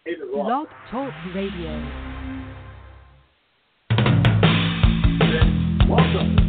Blog Talk Radio. Welcome.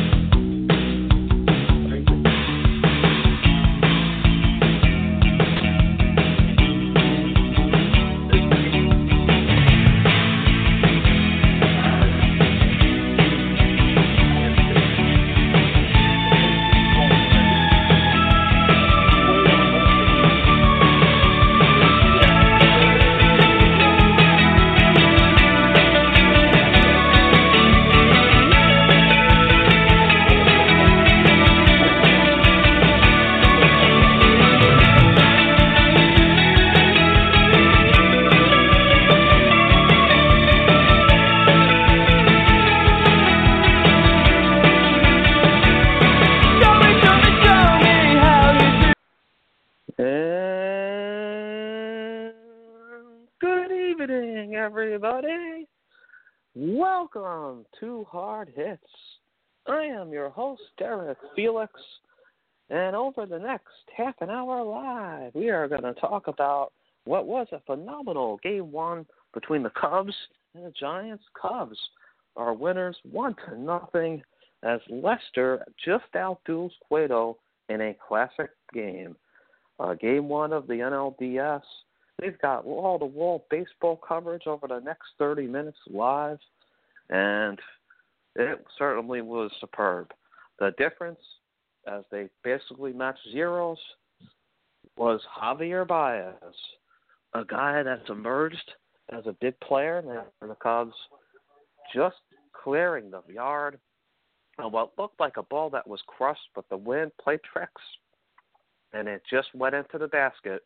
Everybody, welcome to Hard Hits. I am your host, Derek Felix, and over the next half an hour live, we are going to talk about what was a phenomenal Game 1 between the Cubs and the Giants. Cubs are winners 1-0 as Lester just outduels Cueto in a classic game. Game 1 of the NLDS. We've got wall-to-wall baseball coverage over the next 30 minutes live, and it certainly was superb. The difference, as they basically matched zeros, was Javier Baez, a guy that's emerged as a big player now for the Cubs, just clearing the yard on what looked like a ball that was crushed, but the wind played tricks, and it just went into the basket.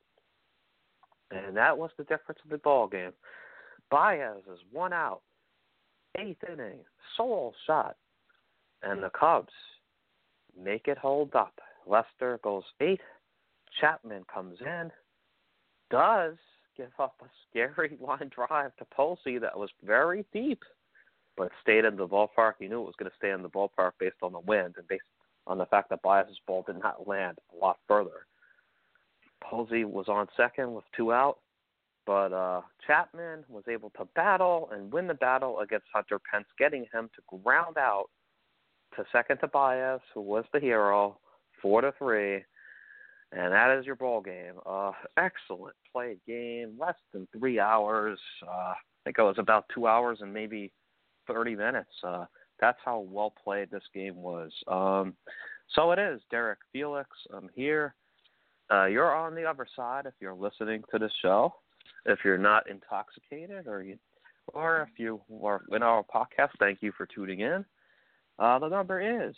And that was the difference in the ball game. Baez is 1 out, 8th inning, sole shot, and the Cubs make it hold up. Lester goes 8. Chapman comes in, does give up a scary line drive to Posey that was very deep, but stayed in the ballpark. He knew it was going to stay in the ballpark based on the wind and based on the fact that Baez's ball did not land a lot further. Posey was on second with 2 out, but Chapman was able to battle and win the battle against Hunter Pence, getting him to ground out to second to Baez, who was the hero, 4-3, and that is your ball game. Excellent played game, less than 3 hours. I think it was about 2 hours and maybe 30 minutes. That's how well played this game was. So it is, Derek Felix. I'm here. You're on the other side if you're listening to the show. If you're not intoxicated or if you are in our podcast, thank you for tuning in. The number is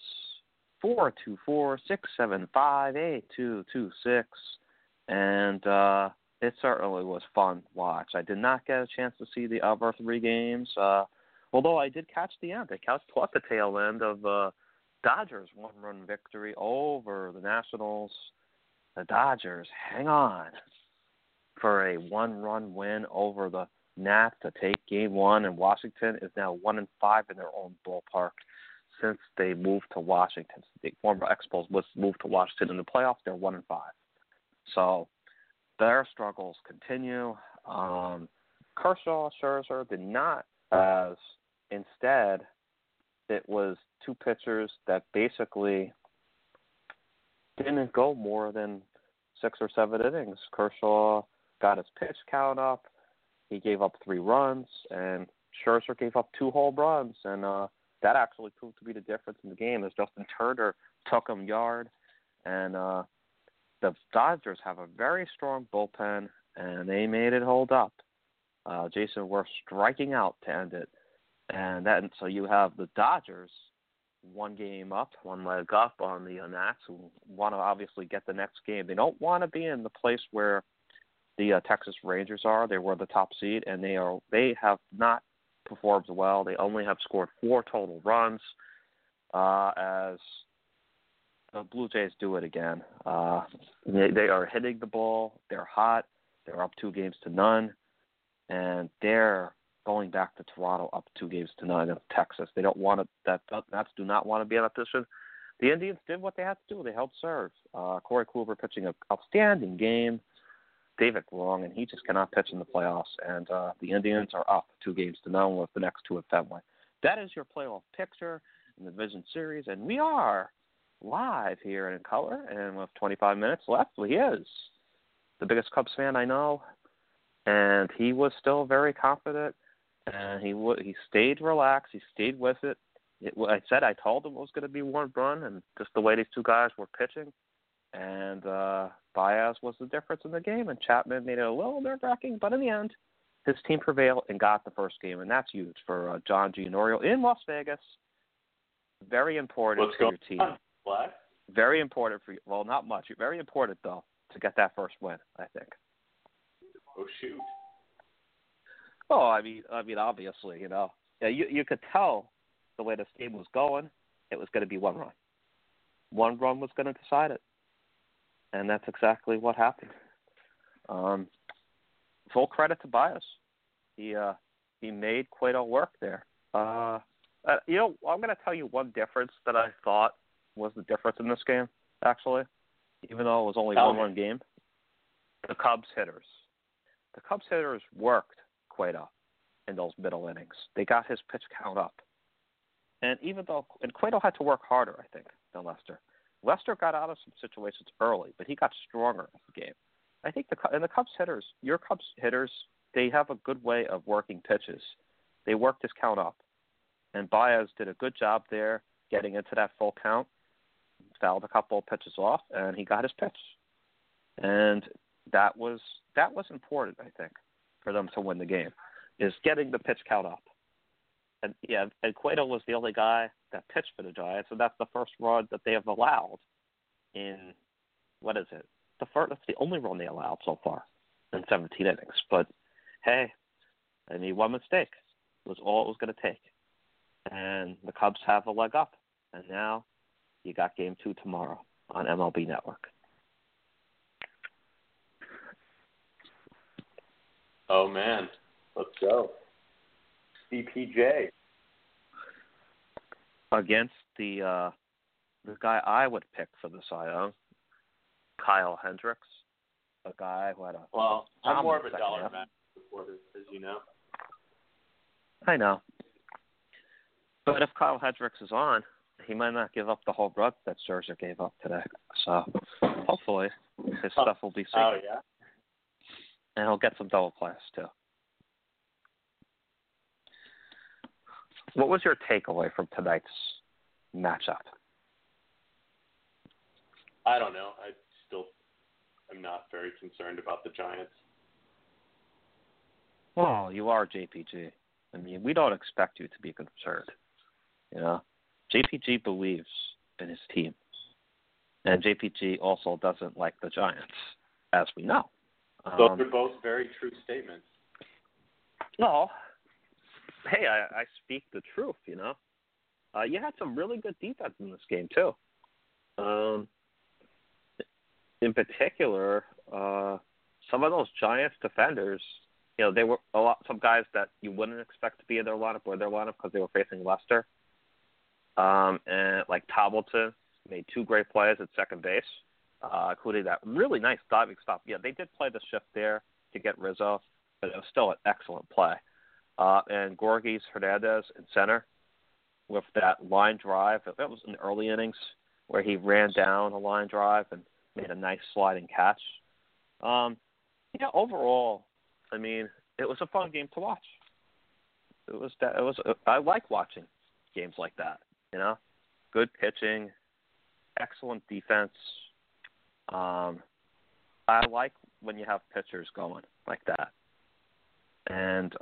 424-675-8226, and it certainly was fun to watch. I did not get a chance to see the other 3 games, although I did catch the end. I caught the tail end of Dodgers' 1-run victory over the Nationals. The Dodgers hang on for a 1-run win over the Nats to take Game 1, and Washington is now 1-5 in their own ballpark since they moved to Washington. The former Expos was moved to Washington in the playoffs. They're 1-5. So their struggles continue. Kershaw, Scherzer did not, as instead it was 2 pitchers that basically didn't go more than 6 or 7 innings. Kershaw got his pitch count up. He gave up 3 runs, and Scherzer gave up 2 home runs, and that actually proved to be the difference in the game as Justin Turner took him yard. And the Dodgers have a very strong bullpen, and they made it hold up. Jason Worth striking out to end it. And so you have the Dodgers 1 game up, 1 leg up on the Nats, who want to obviously get the next game. They don't want to be in the place where the Texas Rangers are. They were the top seed, and they have not performed well. They only have scored 4 total runs as the Blue Jays do it again. They are hitting the ball. They're hot. They're up 2-0, and they're going back to Toronto up 2-0 in Texas. They don't want it. The Nats do not want to be in that position. The Indians did what they had to do. They held serve. Corey Kluber pitching an outstanding game. Stavik wrong, and he just cannot pitch in the playoffs. And the Indians are up 2-0 with the next two at Fenway. That is your playoff picture in the Division Series, and we are live here in color. And with 25 minutes left, he is the biggest Cubs fan I know, and he was still very confident, and he stayed relaxed. He stayed with it. I told him it was going to be one run, and just the way these two guys were pitching. And Baez was the difference in the game, and Chapman made it a little nerve-wracking, but in the end, his team prevailed and got the first game, and that's huge for John Giannorio in Las Vegas. Very important for your team. What? Very important for you. Well, not much. Very important, though, to get that first win, I think. Oh, shoot. Oh, I mean, obviously, Yeah, you could tell the way this game was going, it was going to be one run. One run was going to decide it. And that's exactly what happened. Full credit to Baez. He made Cueto work there. I'm going to tell you one difference that I thought was the difference in this game, actually, even though it was only 1-1 game. The Cubs hitters. The Cubs hitters worked Cueto in those middle innings. They got his pitch count up. And Cueto had to work harder, I think, than Lester. Lester got out of some situations early, but he got stronger in the game. I think the Cubs hitters, your Cubs hitters, they have a good way of working pitches. They worked his count up. And Baez did a good job there getting into that full count, fouled a couple of pitches off, and he got his pitch. And that was important, I think, for them to win the game, is getting the pitch count up. And Cueto was the only guy that pitched for the Giants, and that's the first run that they have allowed in, what is it? That's the only run they allowed so far in 17 innings. But, hey, I mean, one mistake was all it was going to take. And the Cubs have a leg up. And now you got Game 2 tomorrow on MLB Network. Oh, man. Let's go. CPJ. Against the guy I would pick for the Cy Young, Kyle Hendricks, a guy who had a... Well, I'm more of a dollar match supporter, as you know. I know. But if Kyle Hendricks is on, he might not give up the whole run that Scherzer gave up today. So hopefully his stuff will be safe. Oh, yeah? And he'll get some double plays, too. What was your takeaway from tonight's matchup? I don't know. I still am not very concerned about the Giants. Well, you are JPG. I mean, we don't expect you to be concerned. JPG believes in his team. And JPG also doesn't like the Giants, as we know. Those are both very true statements. Well, hey, I speak the truth, You had some really good defense in this game, too. In particular, some of those Giants defenders, they were some guys that you wouldn't expect to be in their lineup or their lineup because they were facing Lester. And like Tableton made 2 great plays at second base, including that really nice diving stop. Yeah, they did play the shift there to get Rizzo, but it was still an excellent play. And Gorgis Hernandez in center with that line drive. That was in the early innings where he ran down a line drive and made a nice sliding catch. Overall, I mean, it was a fun game to watch. I like watching games like that, Good pitching, excellent defense. I like when you have pitchers going like that. And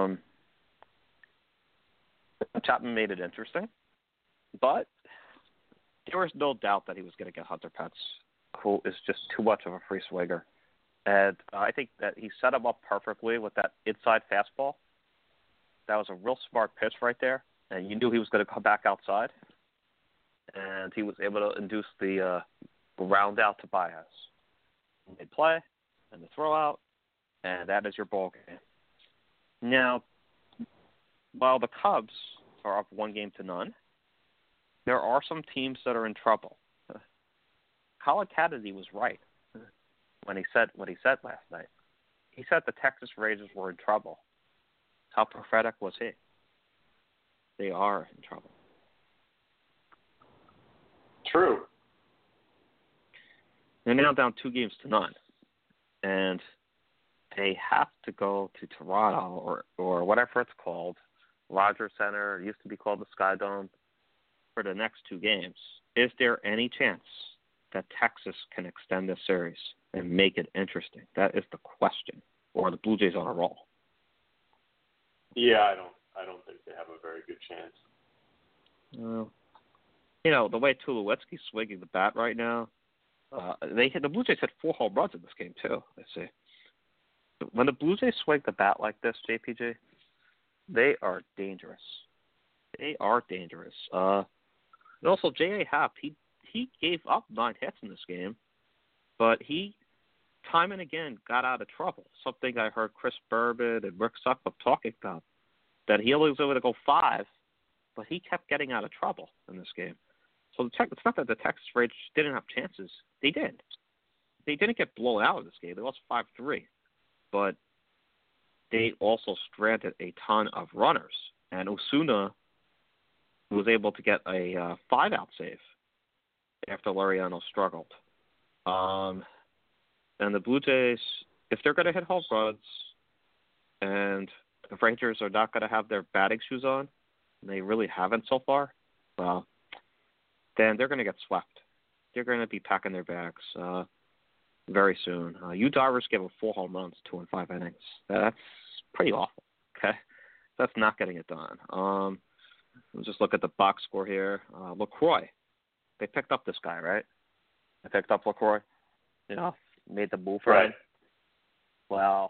Chapman made it interesting, but there was no doubt that he was going to get Hunter Pence, who is just too much of a free swinger. And I think that he set him up perfectly with that inside fastball. That was a real smart pitch right there, and you knew he was going to come back outside. And he was able to induce the round out to Baez. They play, and the throw out, and that is your ball game. Now, while the Cubs are up 1-0, there are some teams that are in trouble. Colin Kennedy was right when he said what he said last night. He said the Texas Rangers were in trouble. How prophetic was he? They are in trouble. True. They're now down 2-0, and they have to go to Toronto or whatever it's called, Rogers Center. It used to be called the Sky Dome, for the next 2 games. Is there any chance that Texas can extend this series and make it interesting? That is the question. Or the Blue Jays on a roll? Yeah, I don't think they have a very good chance. Well, the way Tulowitzki's swinging the bat right now, the Blue Jays hit 4 home runs in this game too. Let's see. When the Blue Jays swing the bat like this, JPG, they are dangerous. They are dangerous. And also, J.A. Happ, he gave up 9 hits in this game, but he time and again got out of trouble. Something I heard Chris Bourbon and Rick Sutcliffe talking about, that he only was able to go 5, but he kept getting out of trouble in this game. So it's not that the Texas Rangers didn't have chances. They did. They didn't get blown out in this game. They lost 5-3. But they also stranded a ton of runners. And Osuna was able to get a 5-out save after Laureano struggled. And the Blue Jays, if they're going to hit home runs and the Rangers are not going to have their batting shoes on, and they really haven't so far, well, then they're going to get swept. They're going to be packing their bags very soon. Yu Darvish gave up 4 home runs, 2 in 5 innings. That's pretty awful, okay? That's not getting it done. Let's just look at the box score here. LaCroix, they picked up this guy, right? They picked up LaCroix, made the move for him. Well,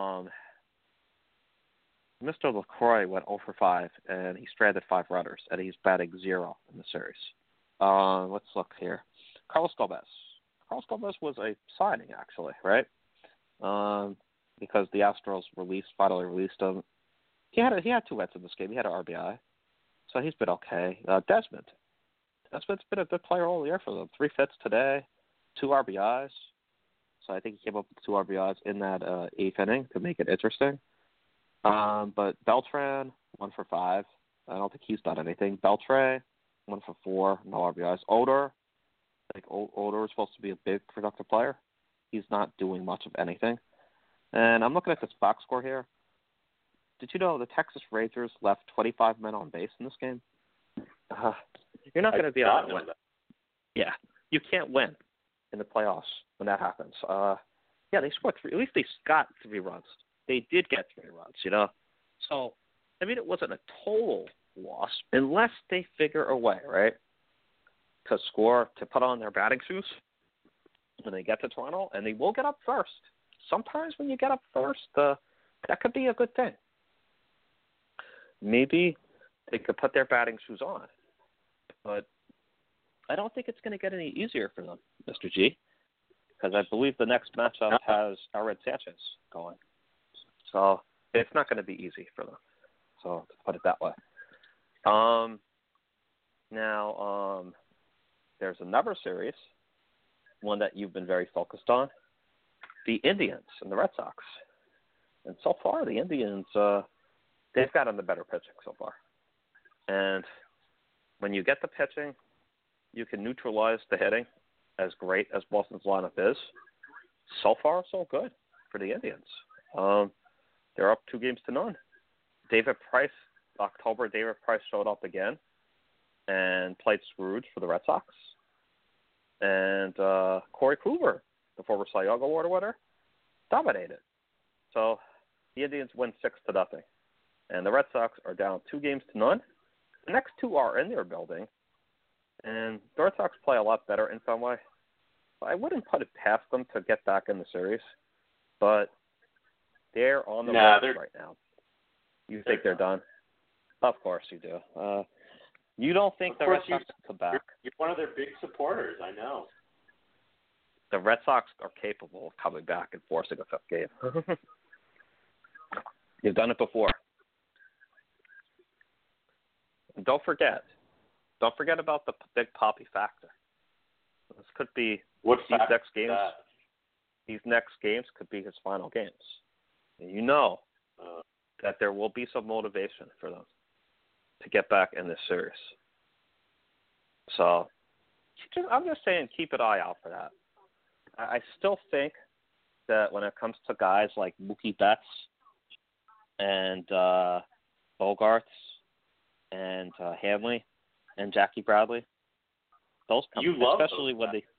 Mr. LaCroix went 0 for 5, and he stranded 5 runners, and he's batting 0 in the series. Let's look here. Carlos Gomez. Carlos Gomez was a signing, actually, right? Because the Astros finally released him. He had 2 hits in this game. He had an RBI, so he's been okay. Desmond's been a good player all year for them. 3 hits today, 2 RBIs. So I think he came up with 2 RBIs in that 8th inning to make it interesting. But Beltran, 1 for 5. I don't think he's done anything. Beltre, 1 for 4, no RBIs. Odor, Odor is supposed to be a big productive player. He's not doing much of anything. And I'm looking at this box score here. Did you know the Texas Rangers left 25 men on base in this game? You're not going to be able to win. Yeah, you can't win in the playoffs when that happens. They scored 3. At least they got 3 runs. They did get 3 runs, So, it wasn't a total loss unless they figure a way, right, to score, to put on their batting shoes when they get to Toronto, and they will get up first. Sometimes when you get up first, that could be a good thing. Maybe they could put their batting shoes on, but I don't think it's going to get any easier for them, Mr. G, because I believe the next matchup has Aaron Sanchez going. So it's not going to be easy for them. So to put it that way. Now, there's another series, one that you've been very focused on, the Indians and the Red Sox. And so far, the Indians, they've gotten the better pitching so far. And when you get the pitching, you can neutralize the hitting, as great as Boston's lineup is. So far, so good for the Indians. They're up 2-0. David Price showed up again and played Scrooge for the Red Sox. And Corey Kluber, the former Cy Young Award winner, dominated. So the Indians win 6-0. And the Red Sox are down 2-0. The next 2 are in their building. And the Red Sox play a lot better in some way. I wouldn't put it past them to get back in the series. But they're on the ropes right now. You think they're done? Of course you do. You don't think the Red Sox will come back? You're one of their big supporters, I know. The Red Sox are capable of coming back and forcing a 5th game. You've done it before. And don't forget about the big Poppy factor. This could be These next games could be his final games. you know that there will be some motivation for them to get back in this series. So I'm just saying keep an eye out for that. I still think that when it comes to guys like Mookie Betts and Bogarts and Hanley and Jackie Bradley, those especially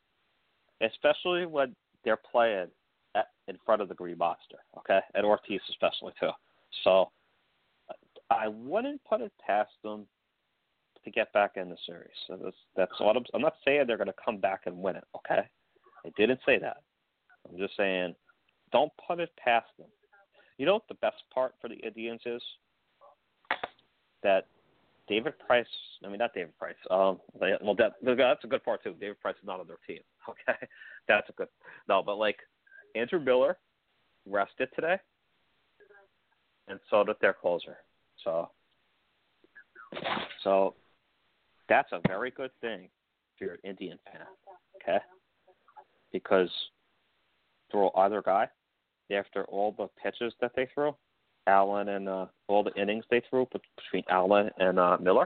when they're playing in front of the Green Monster, okay, and Ortiz especially too. So I wouldn't put it past them to get back in the series. So that's what I'm not saying they're going to come back and win it, okay? I didn't say that. I'm just saying don't put it past them. You know what the best part for the Indians is? That David Price, not David Price. That's a good part too. David Price is not on their team, okay? That's a good – no, but like Andrew Miller rested today, and so did their closer. So that's a very good thing if you're an Indian fan, okay? Because throw either guy, after all the pitches that they threw, Allen and all the innings they threw between Allen and Miller,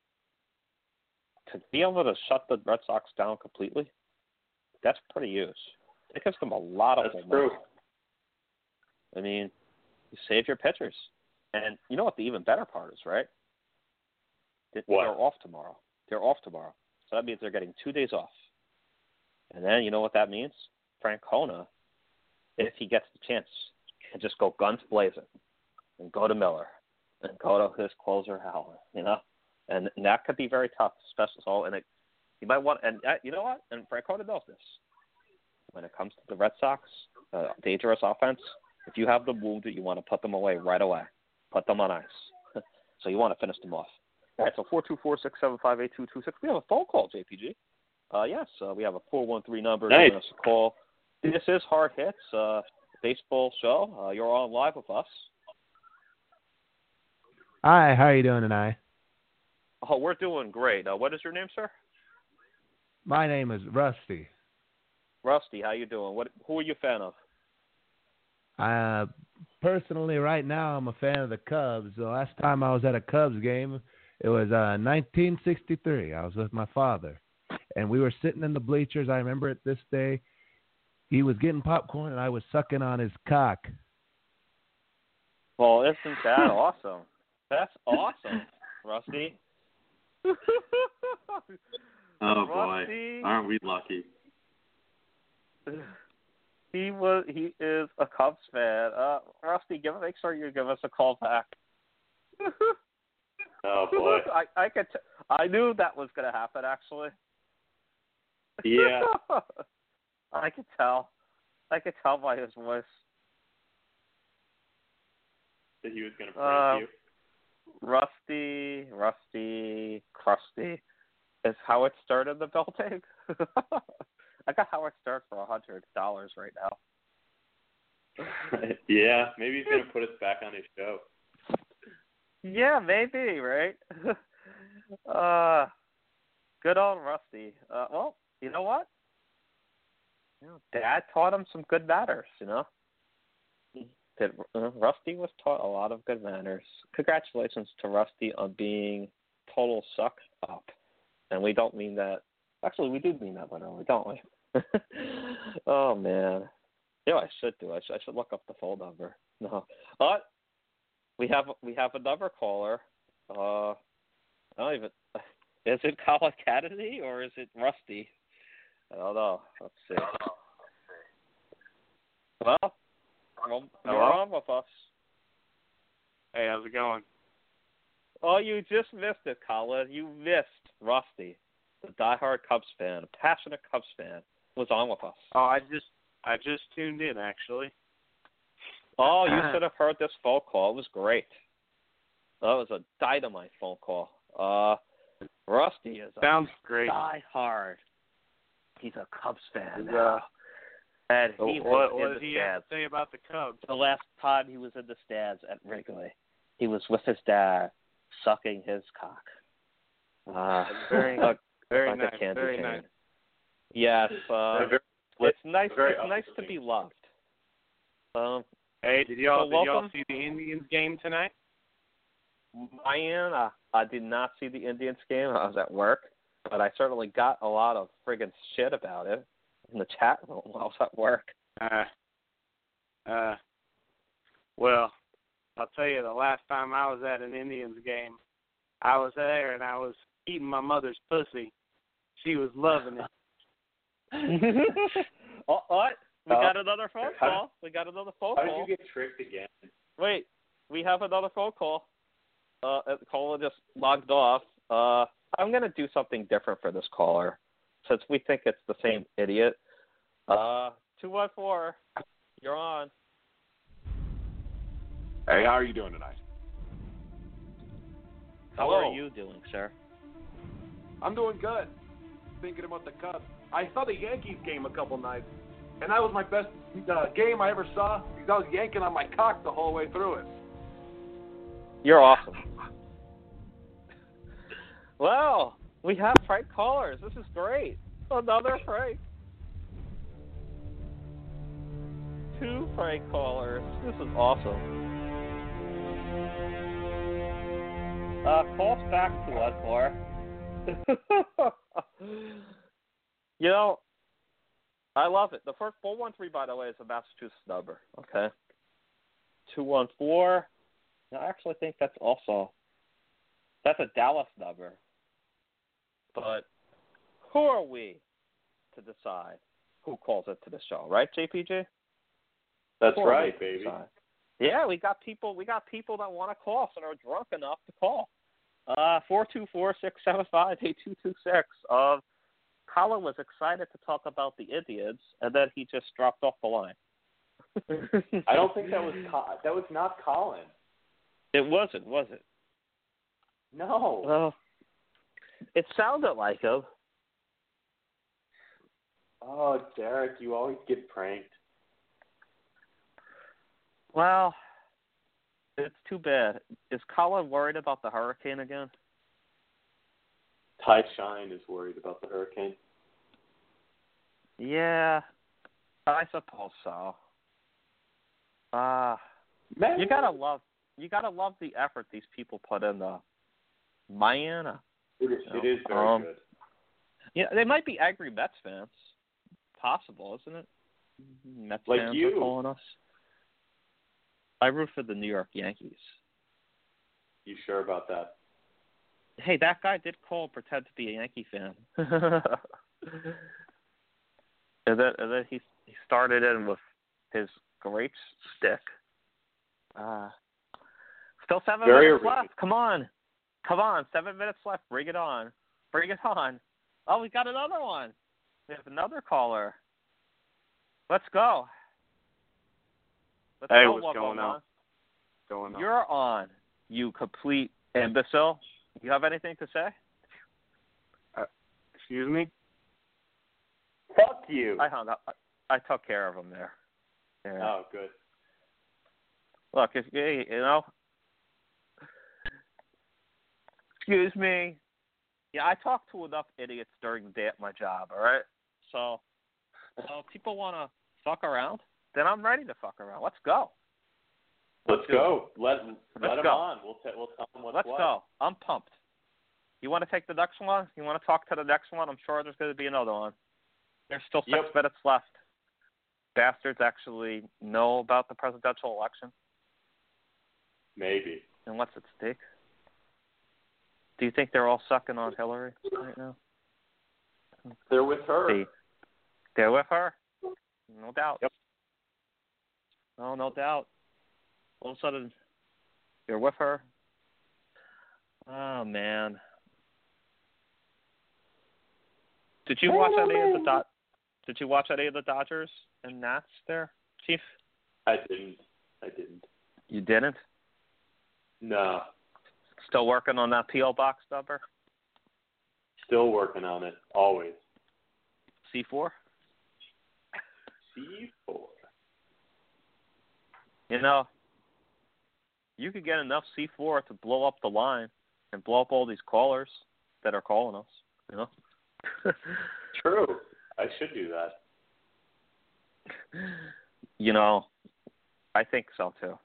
to be able to shut the Red Sox down completely, that's pretty huge. It gives them a lot of momentum. I mean, you save your pitchers. And you know what the even better part is, right? What? They're off tomorrow. So that means they're getting 2 days off. And then you know what that means? Francona, if he gets the chance, can just go guns blazing and go to Miller and go to his closer Allen, you know? And that could be very tough, especially so. And you might want, and you know what? And Francona knows this. When it comes to the Red Sox, dangerous offense, if you have them wounded, you want to put them away right away. Put them on ice. So you want to finish them off. All right, so 424-675-8226. We have a phone call, JPG. Yes, we have a 413 number. Nice. Giving us a call. This is Hard Hits, baseball show. You're on live with us. Hi, how are you doing tonight? Oh, we're doing great. What is your name, sir? My name is Rusty. Rusty, how you doing? Who are you a fan of? Personally, right now, I'm a fan of the Cubs. The last time I was at a Cubs game, it was 1963. I was with my father, and we were sitting in the bleachers. I remember it this day. He was getting popcorn, and I was sucking on his cock. Well, isn't that awesome? That's awesome, Rusty. Oh, Rusty, boy. Aren't we lucky? He is a Cubs fan. Rusty, make sure you give us a call back. Oh, boy. I knew that was going to happen, actually. Yeah. I could tell. I could tell by his voice. That he was going to prank you? Rusty, Crusty is how it started the building. I got Howard Stern for $100 right now. Yeah, maybe he's going to put us back on his show. Yeah, maybe, right? Good old Rusty. Well, you know what? Dad taught him some good manners, you know? Rusty was taught a lot of good manners. Congratulations to Rusty on being total suck up. And we don't mean that. Actually, we do mean that literally, don't we? Oh, man. You know what I should do? I should look up the phone number. No. But we have another caller. I don't even. Is it Colin Kennedy or is it Rusty? I don't know. Let's see. Well, you're on with us. Hey, how's it going? Oh, you just missed it, Colin. You missed Rusty, the diehard Cubs fan, a passionate Cubs fan, was on with us. Oh, I just tuned in, actually. Oh, you should have heard this phone call. It was great. That was a dynamite phone call. Rusty is Sounds great. diehard. He's a Cubs fan now. And he what was in does the he stands. have to say about the Cubs? The last time he was in the stands at Wrigley, he was with his dad, sucking his cock. Very like nice. a candy Very cane. nice. Yes, it's nice. very It's nice to be loved. Hey, did y'all welcome. see the Indians game tonight? I did not see the Indians game. I was at work, but I certainly got a lot of friggin' shit about it in the chat room while I was at work. Well, I'll tell you, the last time I was at an Indians game, I was there and I was eating my mother's pussy. She was loving it. What? We got another phone call. How did you get tricked again? Wait, we have another phone call. The caller just logged off. I'm going to do something different for this caller since we think it's the same idiot. 214, you're on. Hey, how are you doing tonight? How are you doing, sir? I'm doing good. Thinking about the Cubs. I saw the Yankees game a couple nights, and that was my best game I ever saw because I was yanking on my cock the whole way through it. You're awesome. Well, we have prank callers. This is great. Another prank. 2 prank callers. This is awesome. Call us back to us, Laura. You know, I love it. The first 413, by the way, is a Massachusetts number. Okay. 214. I actually think that's a Dallas number. But who are we to decide who calls into the show, right, JPG? That's right, baby. Yeah, we got people that want to call us and are drunk enough to call. 424-675-8226. Colin was excited to talk about the Indians, and then he just dropped off the line. I don't think that was not Colin. It wasn't, was it? No. Well, it sounded like him. Oh, Derek, you always get pranked. Well, it's too bad. Is Colin worried about the hurricane again? Ty Shine is worried about the hurricane. Yeah, I suppose so. Man. You gotta love the effort these people put in the Mayana. It is very good. Yeah, they might be angry Mets fans. Possible, isn't it? Mets like fans you. are calling us. I root for the New York Yankees. You sure about that? Hey, that guy did call and pretend to be a Yankee fan. and then he started in with his grape stick. Still 7 minutes left. Come on. 7 minutes left. Bring it on. Oh, we got another one. We have another caller. Let's go. Hey, what's going on? You're on, you complete imbecile. You have anything to say? Excuse me? Fuck you. I hung up. I took care of him there. Yeah. Oh, good. Look, if you know. Excuse me. Yeah, I talk to enough idiots during the day at my job. All right. So if people want to fuck around, then I'm ready to fuck around. Let's go. Let's go. Let them on. We'll tell them what's Let's go. I'm pumped. You want to take the next one? You want to talk to the next one? I'm sure there's going to be another one. There's still 6 minutes left. Bastards actually know about the presidential election. Maybe. And what's at stake? Do you think they're all sucking on Hillary right now? They're with her. They're with her? No doubt. Yep. No doubt. All of a sudden, you're with her. Oh, man. Did you watch any of the Dodgers and Nats there, Chief? I didn't. You didn't? No. Still working on that P.O. box number? Still working on it, always. C4? C4. You know, you could get enough C4 to blow up the line and blow up all these callers that are calling us, you know? True. I should do that. You know, I think so too.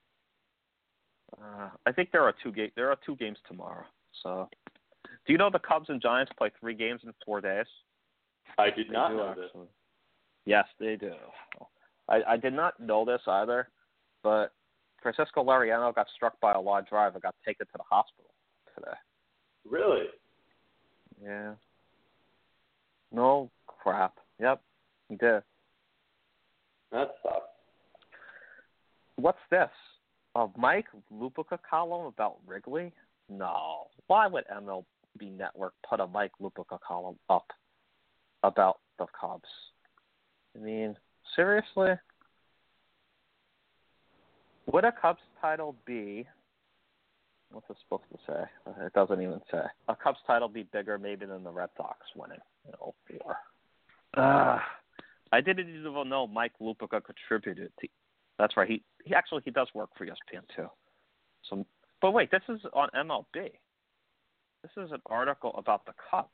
I think there are two games tomorrow. So, do you know the Cubs and Giants play 3 games in 4 days? I did not know this. Yes, they do. I did not know this either, but Francisco Liriano got struck by a line drive and got taken to the hospital today. Really? Yeah. No crap. Yep, he did. That sucks. What's this? A Mike Lupica column about Wrigley? No. Why would MLB Network put a Mike Lupica column up about the Cubs? I mean, seriously? Would a Cubs title be... What's it supposed to say? It doesn't even say. A Cubs title be bigger maybe than the Red Sox winning in 2004. I didn't even know Mike Lupica contributed to... That's right. He actually does work for ESPN too. So, but wait, this is on MLB. This is an article about the Cubs.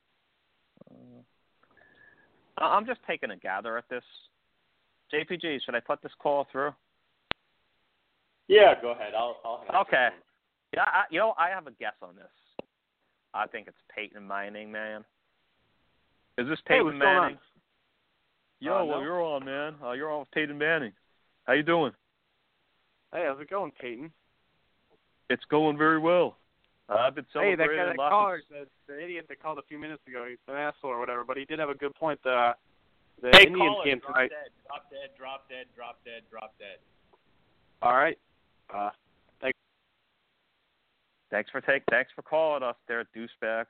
I'm just taking a gather at this. JPG, should I put this call through? Yeah, go ahead. I'll Okay. Yeah, I have a guess on this. I think it's Peyton Manning, man. Is this Peyton Manning? Yo, no. You're on, man. You're on with Peyton Manning. How you doing? Hey, how's it going, Peyton? It's going very well. I've been Hey, celebrating. that caller, the idiot that called a few minutes ago, he's an asshole or whatever, but he did have a good point. The Indians game tonight. Drop dead. All right. Thanks for calling us there, douchebag.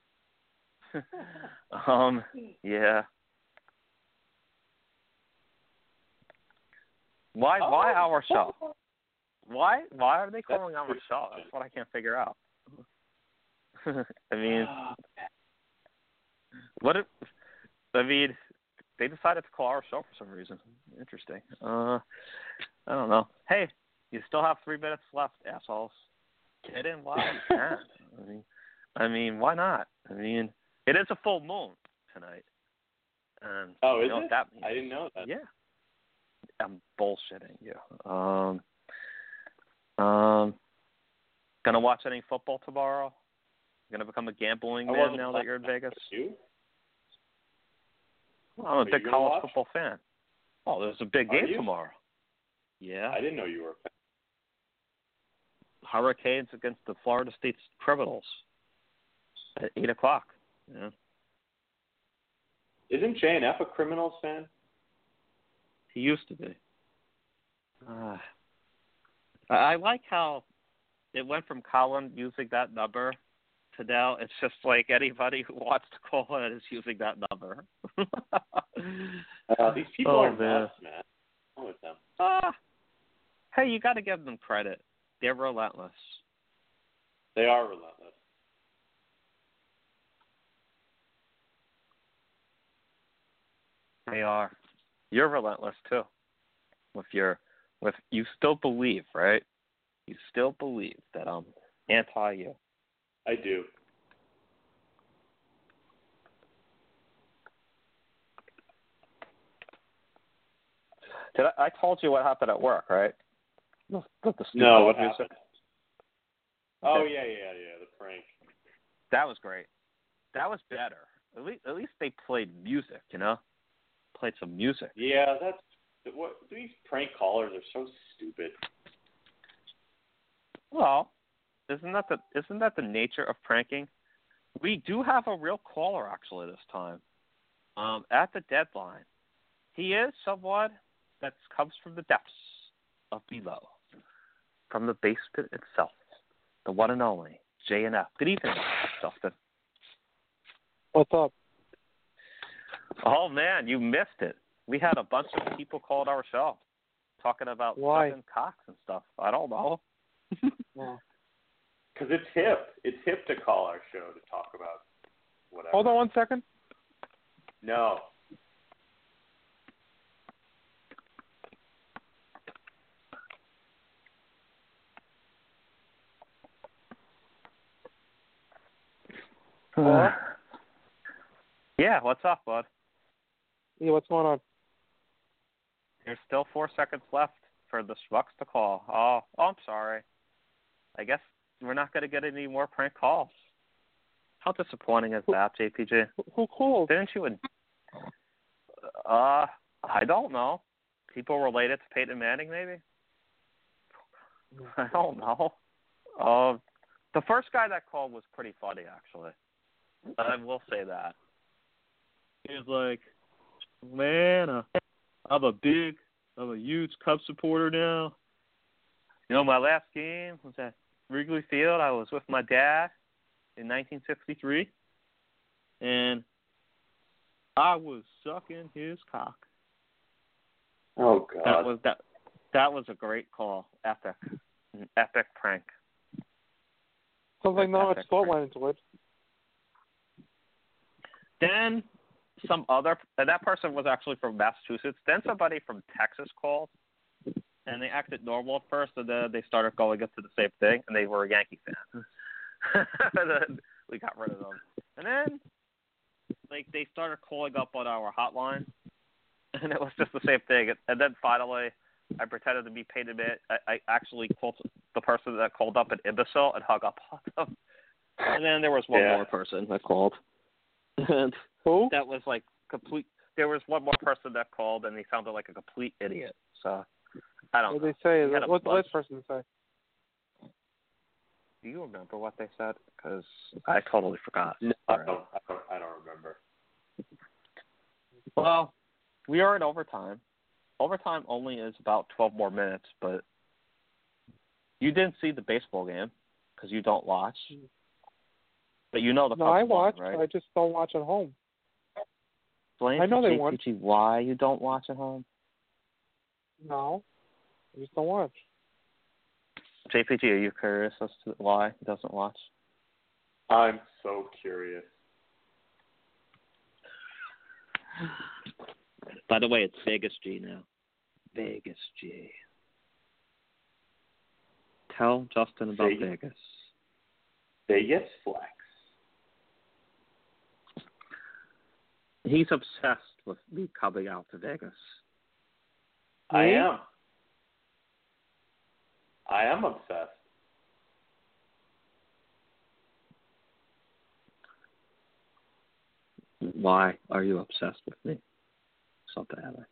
Yeah. Why our show? Why are they calling our show? That's what I can't figure out. I mean, they decided to call our show for some reason. Interesting. I don't know. Hey, you still have 3 minutes left, assholes. Get in while you can. I mean, why not? I mean, it is a full moon tonight. And is know it? what that means. I didn't know that. Yeah. I'm bullshitting you. Gonna watch any football tomorrow? Gonna become a gambling man now that you're in Vegas? You? Well, I'm a big college football fan. Oh, there's a big game tomorrow. Yeah. I didn't know you were a fan. Hurricanes against the Florida State Criminals at 8 o'clock. Yeah. Isn't JNF a Criminals fan? He used to be. I like how it went from Colin using that number to now it's just like anybody who wants to call it is using that number. These people are nuts, man. I'm with them. Hey, you got to give them credit. They're relentless. They are relentless. They are. You're relentless too. With you still believe, right? You still believe that I'm anti you. I do. I told you what happened at work, right? No, what happened? Oh yeah, the prank. That was great. That was better. At least they played music, Played some music. Yeah, these prank callers are so stupid. Well, isn't that the nature of pranking? We do have a real caller actually this time. At the deadline, he is someone that comes from the depths of below, from the basement itself. The one and only JNF. Good evening, Justin. What's up? Oh man, you missed it. We had a bunch of people called our show talking about sucking cocks and stuff. I don't know. Because it's hip. It's hip to call our show to talk about whatever. Hold on 1 second. No. Yeah, what's up, bud? Yeah, what's going on? There's still 4 seconds left for the Schmucks to call. Oh, I'm sorry. I guess we're not going to get any more prank calls. How disappointing is that, JPG? Who called? Didn't you? I don't know. People related to Peyton Manning, maybe? I don't know. The first guy that called was pretty funny, actually. I will say that. He was like, man, I'm a huge Cubs supporter now. You know, my last game was at Wrigley Field. I was with my dad in 1963, and I was sucking his cock. Oh God. That was a great call. An epic prank. Sounds like not much thought went into it. Then that person was actually from Massachusetts. Then somebody from Texas called, and they acted normal at first, and then they started going into the same thing, and they were a Yankee fan. And then we got rid of them. And then, they started calling up on our hotline, and it was just the same thing. And then finally, I pretended to be Peyton Manning. I actually called the person that called up an imbecile and hung up on them. And then there was one more person that called. And who? That was complete. There was one more person that called, and he sounded like a complete idiot. So, I don't know. What did they say? What did the last person say? Do you remember what they said? Because I totally forgot. No, I don't remember. Well, we are in overtime. Overtime only is about 12 more minutes, but you didn't see the baseball game because you don't watch. But you know the Cubs I watch. won, right? I just don't watch at home. Explain I know to they won. JPG why you don't watch at home. No, I just don't watch. JPG, are you curious as to why he doesn't watch? I'm so curious. By the way, it's Vegas G now. Vegas G. Tell Justin about Vegas. Vegas Flex. He's obsessed with me coming out to Vegas. I am. I am obsessed. Why are you obsessed with me? Something happened.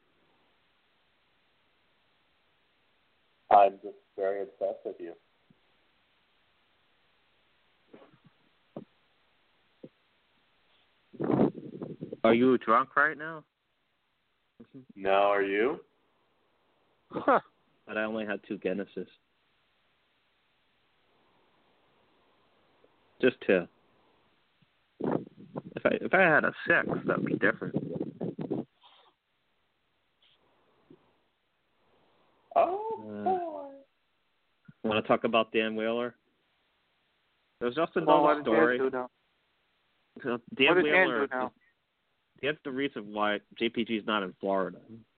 I'm just very obsessed with you. Are you drunk right now? No, are you? Huh. But I only had 2 Guinnesses. Just 2. If I had a 6, that'd be different. Oh boy! Want to talk about Dan Wheeler? There's just Well, another what did story. Dan do now? So What Dan did Dan Wheeler. do now? That's the reason why JPG is not in Florida.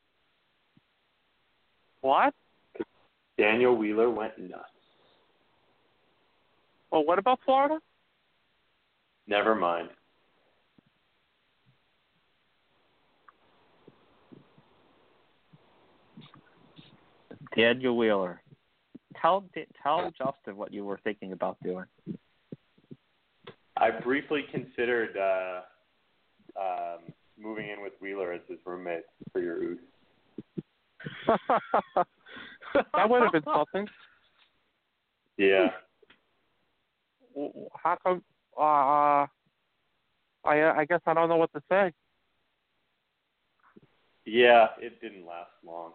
What? Daniel Wheeler went nuts. Well, what about Florida? Never mind. Daniel Wheeler. Tell Justin what you were thinking about doing. I briefly considered moving in with Wheeler as his roommate for your ooze. That would have been something. Yeah. How come? I guess I don't know what to say. Yeah, it didn't last long.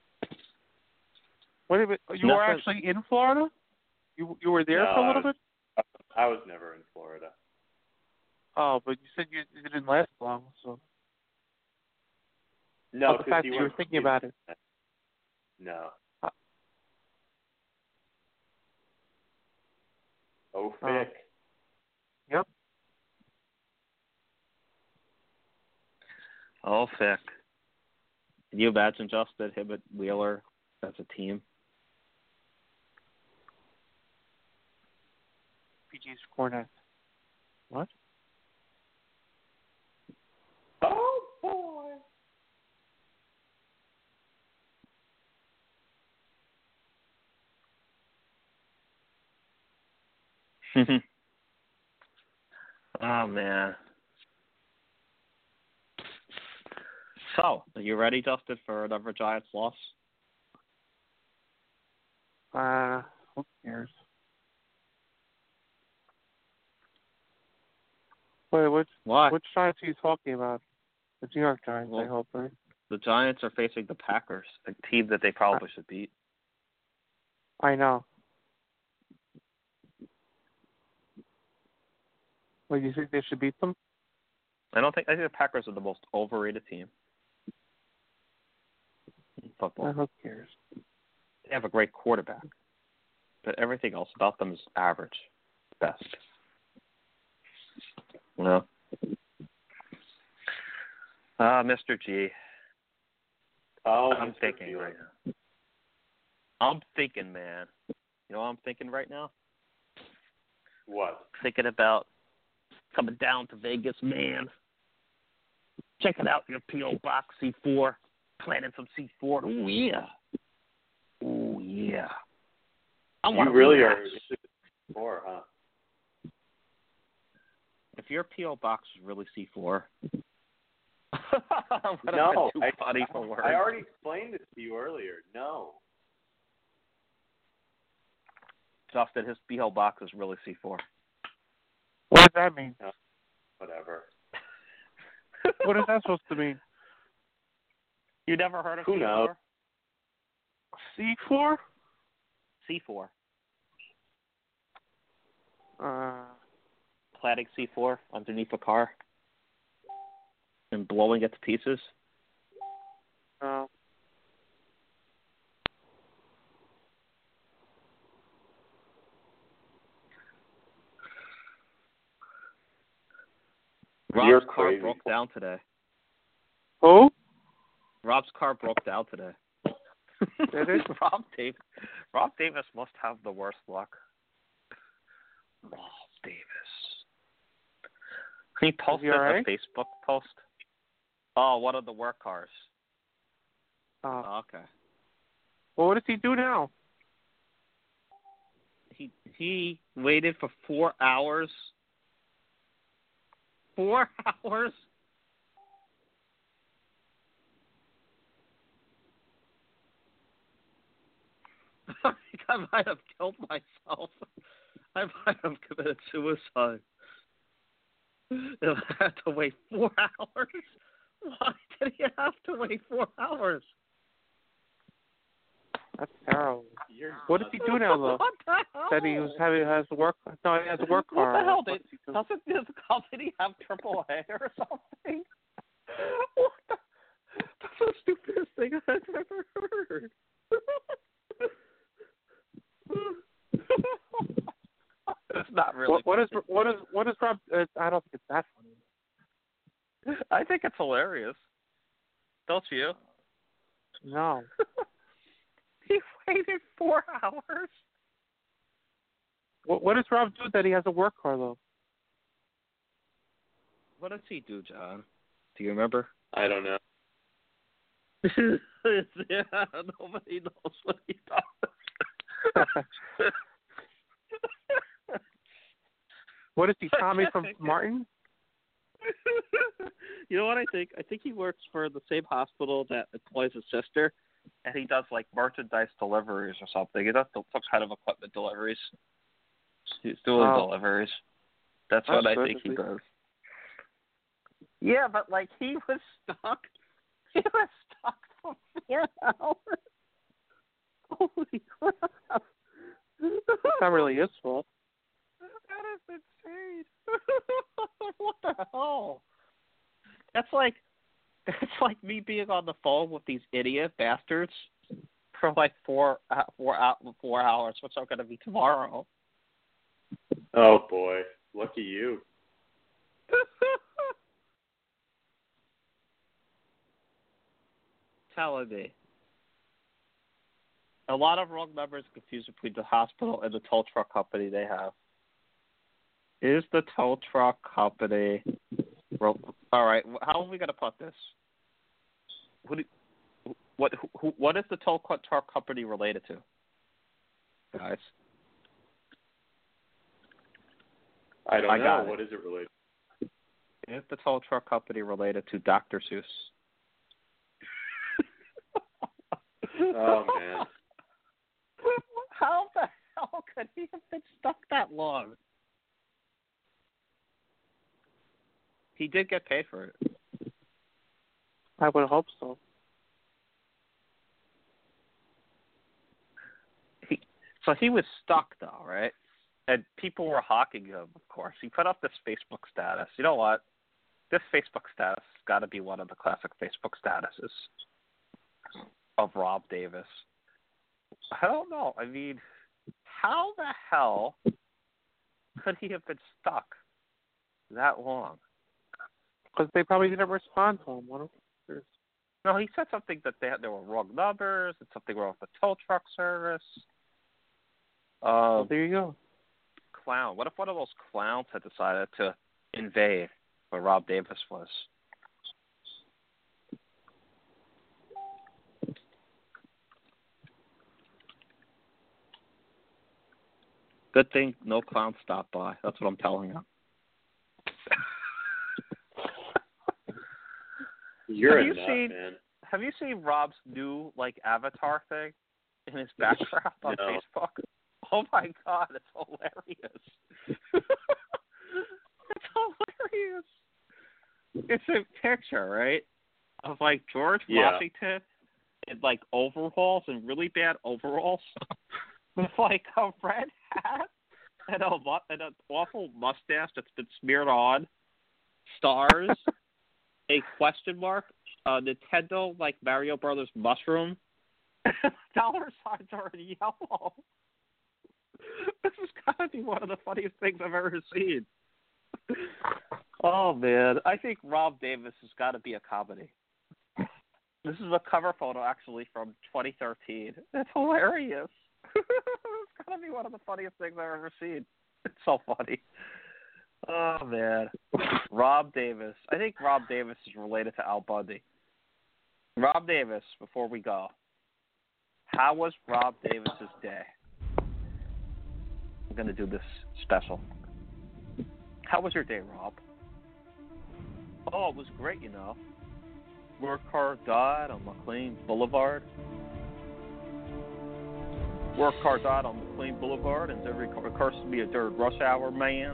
What if you were actually in Florida? You were there for a little bit? I was never in Florida. Oh, but you said it didn't last long, so. No, the fact that you were thinking about it. No. Oh, Fick. Yep. Oh, Fick. Can you imagine Justin, him and Wheeler as a team? PG's Cornet. What? Oh, boy. Oh, man. So, are you ready, Justin, for another Giants loss? Who cares? Wait, Why? which Giants are you talking about? The New York Giants, I hope, right? The Giants are facing the Packers, a team that they probably should beat. I know. Well, you think they should beat them? I think the Packers are the most overrated team in football. Who cares? They have a great quarterback, but everything else about them is average, best. No. Mr. G. Oh, I'm thinking right now. I'm thinking, man. You know what I'm thinking right now? What? Thinking about coming down to Vegas, man. Checking out your P.O. Box C4. Planting some C4. Ooh, yeah. Ooh, yeah. You really are C4, huh? If your P.O. Box is really C4, no, funny for words. I already explained this to you earlier. No. Justin, his P.O. Box is really C4. What does that mean? Whatever. What is that supposed to mean? You never heard of Who C4? knows? C4? C4. Planting C4 underneath a car and blowing it to pieces. No. Rob's car broke down today. Who? Rob's car broke down today. Did it? Rob Davis must have the worst luck. Rob Davis. He posted a Facebook post. Oh, one of the work cars. Oh, okay. Well, what does he do now? He waited for 4 hours. 4 hours? I think I might have killed myself. I might have committed suicide. If I had to wait 4 hours? Why did he have to wait 4 hours? That's terrible. What does he do now, though? What the hell? Said he has a work. No, he has a work car. What the hell? Doesn't this company have AAA or something? What the? That's the stupidest thing I've ever heard. It's not really. What is Rob? I don't think it's that funny. I think it's hilarious. Don't you? No. He waited 4 hours. What does Rob do that he has a work car, though? What does he do, John? Do you remember? I don't know. Yeah, nobody knows what he does. What is he, Tommy from Martin? You know what I think? I think he works for the same hospital that employs his sister, and he does like merchandise deliveries or something. He does some kind of equipment deliveries. He's doing deliveries. That's what I think he does. Yeah, but like he was stuck. He was stuck for 4 hours. Holy crap! It's not really his fault. That is insane. What the hell? That's like me being on the phone with these idiot bastards for like 4 hours, which I'm going to be tomorrow. Oh boy, lucky you. Telling me. A lot of wrong numbers confused between the hospital and the tow truck company they have. Is the tow truck company... All right, how are we going to put this? What is the tow truck company related to, guys? I don't know. got it. What is it related? Is the tow truck company related to Dr. Seuss? Oh, man. How the hell could he have been stuck that long? He did get paid for it. I would hope so. So he was stuck, though, right? And people were hawking him, of course. He put up this Facebook status. You know what? This Facebook status has got to be one of the classic Facebook statuses of Rob Davis. I don't know. I mean, how the hell could he have been stuck that long? Because they probably didn't respond to him. No, he said something that there were wrong numbers and something wrong with the tow truck service. Well, there you go. Clown. What if one of those clowns had decided to invade where Rob Davis was? Good thing no clown stopped by. That's what I'm telling you. You're have a nut, man. Have you seen Rob's new avatar thing in his background on No. Facebook? Oh my God, it's hilarious. It's hilarious. It's a picture, right, of George Washington in overalls and really bad overalls with a red hat and an awful mustache that's been smeared on, stars, a question mark, Nintendo Mario Brothers mushroom. Dollar signs are in yellow. This has got to be one of the funniest things I've ever seen. Oh, man. I think Rob Davis has got to be a comedy. This is a cover photo, actually, from 2013. It's hilarious. It's got to be one of the funniest things I've ever seen. It's so funny. Oh, man. Rob Davis. I think Rob Davis is related to Al Bundy. Rob Davis, before we go, how was Rob Davis's day? I'm going to do this special. How was your day, Rob? Oh, it was great, Work car died on McLean Boulevard. Work car died on McLean Boulevard, and every car cursed to be a dirt rush hour man.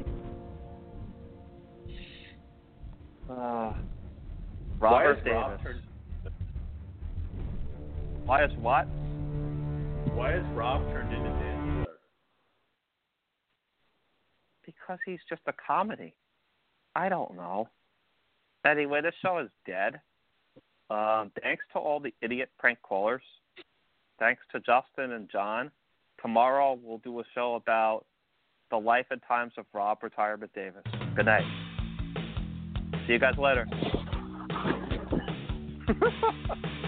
Robert Davis. Why is what? Why is Rob turned into Dan Miller? Because he's just a comedy. I don't know. Anyway, this show is dead. Thanks to all the idiot prank callers. Thanks to Justin and John. Tomorrow we'll do a show about the life and times of Rob Retirement Davis. Good night. See you guys later.